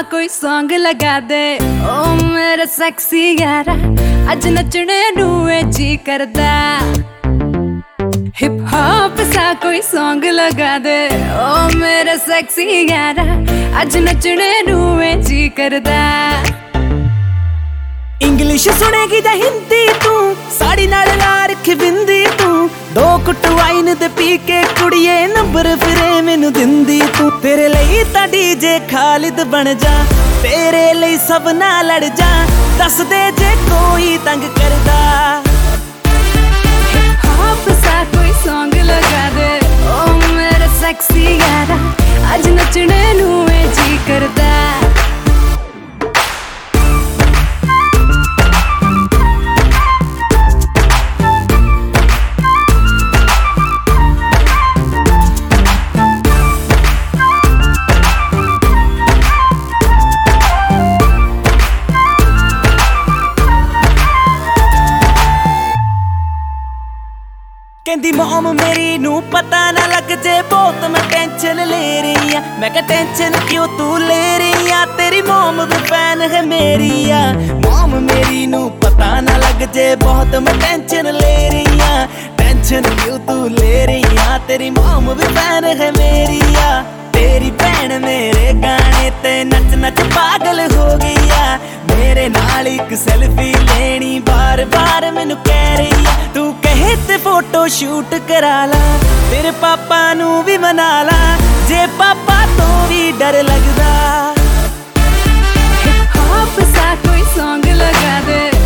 कोई सॉन्ग लगा दे ओ मेरा सेक्सी यारा अज नचने नूए जी करदा हिप हॉप सा कोई सॉन्ग लगा दे ओ मेरा सेक्सी यारा अज नचने नूए जी करदा इंग्लिश सुनेगी जा हिंदी तू साड़ी नाल ला रखी बिंदी तू दो कुट वाइन दे पी के कुड़िए नंबर फिरे मैनू दिंदी तू तेरे लिए तां डीजे खालिद बन जा तेरे लिए सब ना लड़ जा दस दे जे कोई तंग करदा हिप हॉप सा कोई सॉन्ग लगा दे ओ मेरा सेक्सी यारा अज नचने नूए जी करदा कहंदी मॉम मेरी नू पता ना लग जे बहुत मैं टेंशन ले रही आ मैं कहा टेंशन क्यों तू ले रही आ तेरी मॉम भी फैन है मेरी आ मॉम मेरी नू पता ना लग जे बहुत मैं टेंशन ले रही आ टेंशन क्यों तू ले रही आ तेरी मॉम भी फैन है मेरी आ तेरी भैन मेरे गाने ते नच नच पागल हो गई आ मेरे नाल एक सेल्फी लेनी बार बार मैनू कह रही आ तू कहे ते फोटो शूट करा ला तेरे पापा नू भी मना ला जे पापा तो भी डर लगदा हिप हॉप सा कोई सॉन्ग लगा दे